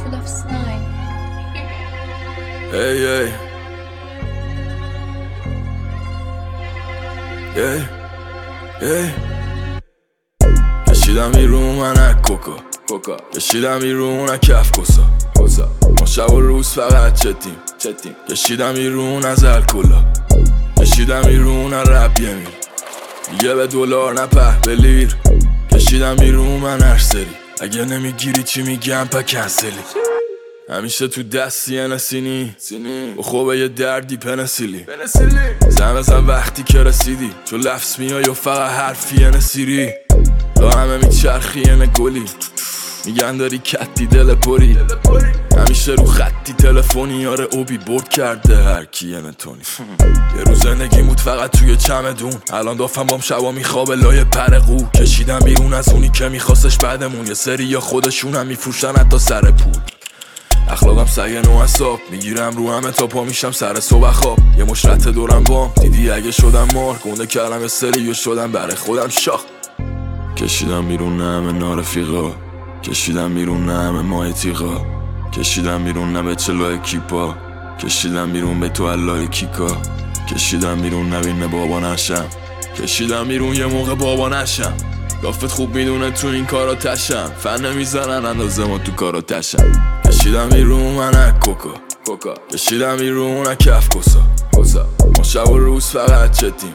Love's Night. Hey, hey. Hey, hey. کشیدم بیرون من کوکا کشیدم بیرون کف کسا ما شب و روز فقط چتیم کشیدم بیرون از الکلا کشیدم بیرون رب یمین دیگه به دلار نه پهبلیر کشیدم بیرون من هر سری اگه نمیگیری چی میگم پا کنسلی همیشه تو دستی نسینی و خوبه یه دردی پنسیلی زن بزن وقتی که رسیدی چون لفظ میای و فقط حرفی نسیری تا همه میچرخی گلی میگن داری کتی دل پری همیشه رو خطی تلفنی آره اوبی برد کرده هر کی تونی یه روز زندگی بود فقط توی چمدون الان دافم بام شبا میخوابه لای پرقو کشیدم بیرون از اونی که میخواستش بعدمون یه سری یا خودشون هم میفروشن حتی سر پول اخلاقم سعی نو حساب میگیرم رو همه تا پا میشم سر صبح خواب یه مشرت دورم بام دیدی اگه شدم مار گنده کردم یه سری و شدم برای خودم شاخ کشیدم بیرون نه همه نارفیقا کشیدم بیرون نه همه ماه تیغا کشیدم بیرون نه به چلو کیپا کشیدم بیرون به تو الله کیکا کشیدم بیرون نبینه بابا نشم کشیدم بیرون یه موقع بابا نشم دافت خوب میدونه تو این کارا تشم فن نمیزنن اندازه ما تو کارا تشم کشیدم بیرون من کوکا کشیدم بیرون کف کسا ما شب و روز فقط چتیم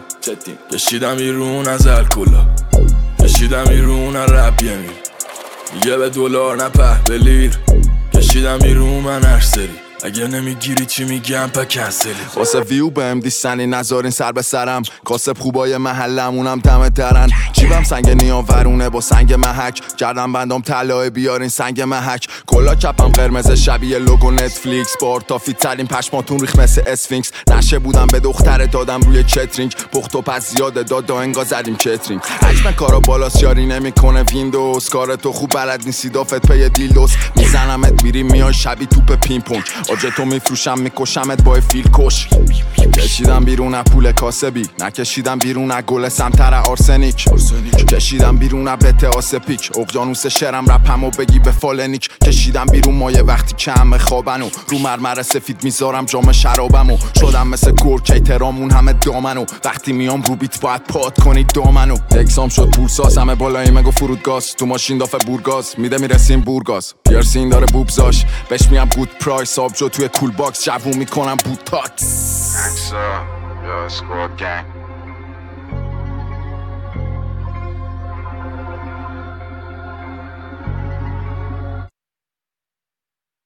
کشیدم بیرون از الکلا کشیدم بیرون رب یمین دیگه به دلار نه پهبلیر کشیدم بیرون من هر سری اگه نمیگیری چی میگم پا کنسلی واسه ویو بهم دیستنی نذارین سر به سرم کاسب خوبای محلمونم دم درن جیبم سنگ نیاورونه با سنگ محک گردم بندام طلای بیارین سنگ محک کلا چپم قرمز شبیه لوگو نتفلیکس بارتافی ترین پشماتون ریخ مثل اسفینکس نشه بودم به دختر دادم روی چترینگ پخت و پس زیاده دادا انگا زدیم چترینگ حجم کارا بالاست یاری نمیکنه ویندوز کار تو خوب بلد نیستی دافت پی دیلدوز میزنمت میری میای شبی توپ پینگ پونگ تو میفروشم میکشمت با فیل کش کشیدم بیرون پول کاسبی نکشیدم بیرون گل سمتر آرسنیک کشیدم بیرون بت آسپیک اقیانوس شرم رپمو بگی به فالنیک کشیدم بیرون مایه وقتی که همه خوابنو رو مرمر سفید میذارم جام شرابمو شدم مثل گورکی ترامون همه دامنو وقتی میام رو بیت باید پاد کنی دامنو اکسام شد پولساز همه بالایی مگو فرودگاز تو ماشین دافه بورگاز میده میرسیم بورگاز پیرسین داره بوبزاش بهش میام گود پرایس آبجو توی کول باکس جوون میکنم بوتاکس یا اسکواد گنگ